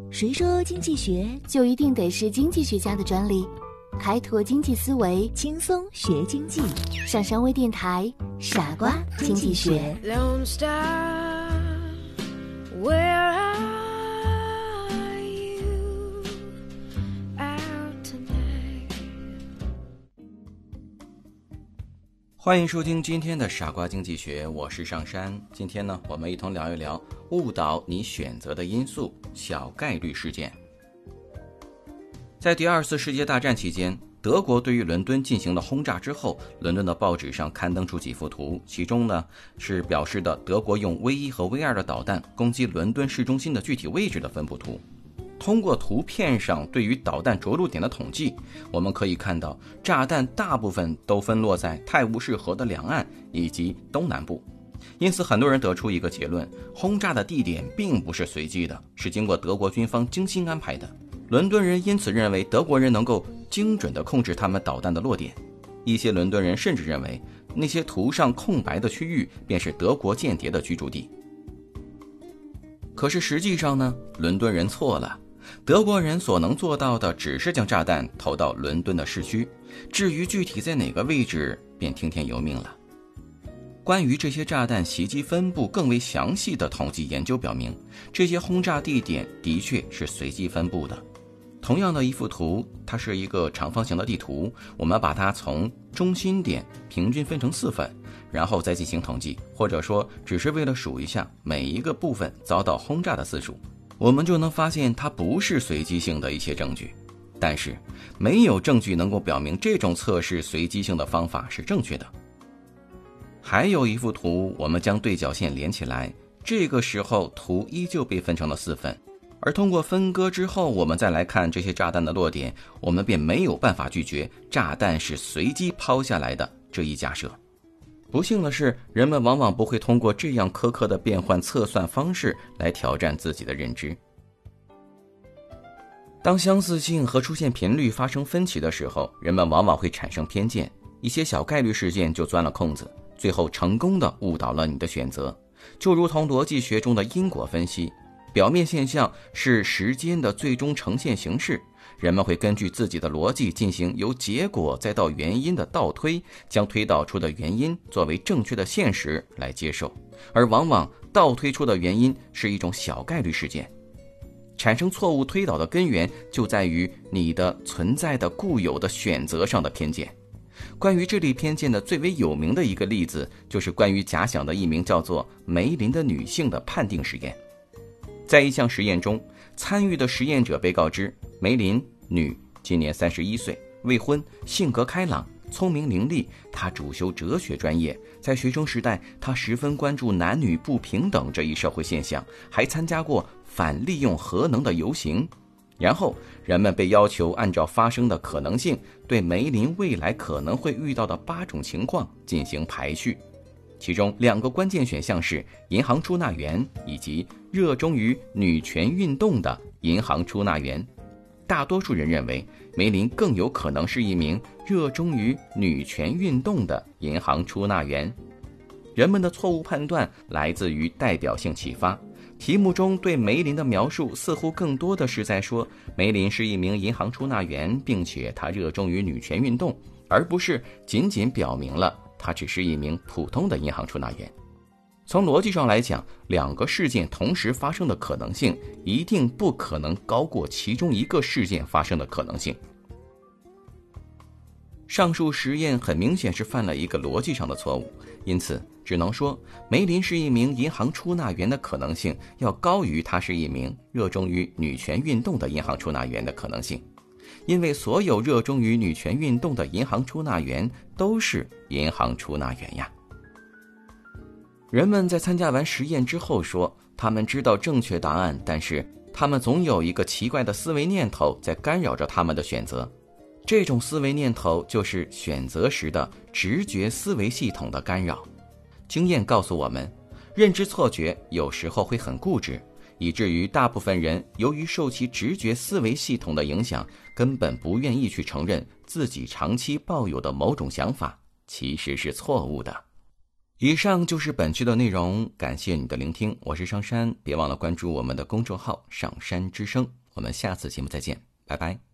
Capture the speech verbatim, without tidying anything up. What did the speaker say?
谁说经济学就一定得是经济学家的专利？开拓经济思维，轻松学经济。上山微电台，傻瓜经济学。 Lone Star, where are you out tonight? 欢迎收听今天的傻瓜经济学，我是上山。今天呢，我们一同聊一聊误导你选择的因素——小概率事件。在第二次世界大战期间，德国对于伦敦进行了轰炸之后，伦敦的报纸上刊登出几幅图，其中呢是表示的德国用 V 一 和 V 二 的导弹攻击伦敦市中心的具体位置的分布图。通过图片上对于导弹着陆点的统计，我们可以看到炸弹大部分都分落在泰晤士河的两岸以及东南部。因此很多人得出一个结论，轰炸的地点并不是随机的，是经过德国军方精心安排的。伦敦人因此认为德国人能够精准地控制他们导弹的落点。一些伦敦人甚至认为那些图上空白的区域便是德国间谍的居住地。可是实际上呢，伦敦人错了。德国人所能做到的只是将炸弹投到伦敦的市区，至于具体在哪个位置便听天由命了。关于这些炸弹袭击分布更为详细的统计研究表明，这些轰炸地点的确是随机分布的。同样的一幅图，它是一个长方形的地图，我们把它从中心点平均分成四份，然后再进行统计，或者说只是为了数一下每一个部分遭到轰炸的次数，我们就能发现它不是随机性的一些证据。但是没有证据能够表明这种测试随机性的方法是正确的。还有一幅图，我们将对角线连起来，这个时候图依旧被分成了四份，而通过分割之后，我们再来看这些炸弹的落点，我们便没有办法拒绝炸弹是随机抛下来的这一假设。不幸的是，人们往往不会通过这样苛刻的变换测算方式来挑战自己的认知。当相似性和出现频率发生分歧的时候，人们往往会产生偏见，一些小概率事件就钻了空子，最后成功地误导了你的选择。就如同逻辑学中的因果分析，表面现象是时间的最终呈现形式，人们会根据自己的逻辑进行由结果再到原因的倒推，将推导出的原因作为正确的现实来接受，而往往倒推出的原因是一种小概率事件。产生错误推导的根源就在于你的存在的固有的选择上的偏见。关于这类偏见的最为有名的一个例子，就是关于假想的一名叫做梅林的女性的判定实验。在一项实验中，参与的实验者被告知，梅林，女，今年三十一岁，未婚，性格开朗，聪明伶俐，她主修哲学专业，在学生时代她十分关注男女不平等这一社会现象，还参加过反利用核能的游行。然后人们被要求按照发生的可能性，对梅林未来可能会遇到的八种情况进行排序，其中两个关键选项是银行出纳员以及热衷于女权运动的银行出纳员。大多数人认为梅林更有可能是一名热衷于女权运动的银行出纳员。人们的错误判断来自于代表性启发，题目中对梅林的描述似乎更多的是在说梅林是一名银行出纳员，并且他热衷于女权运动，而不是仅仅表明了他只是一名普通的银行出纳员。从逻辑上来讲，两个事件同时发生的可能性一定不可能高过其中一个事件发生的可能性。上述实验很明显是犯了一个逻辑上的错误，因此只能说梅林是一名银行出纳员的可能性要高于他是一名热衷于女权运动的银行出纳员的可能性，因为所有热衷于女权运动的银行出纳员都是银行出纳员呀。人们在参加完实验之后说，他们知道正确答案，但是他们总有一个奇怪的思维念头在干扰着他们的选择。这种思维念头就是选择时的直觉思维系统的干扰。经验告诉我们，认知错觉有时候会很固执，以至于大部分人由于受其直觉思维系统的影响，根本不愿意去承认自己长期抱有的某种想法其实是错误的。 以上就是本期的内容，感谢你的聆听，我是上山，别忘了关注我们的公众号上山之声，我们下次节目再见，拜拜。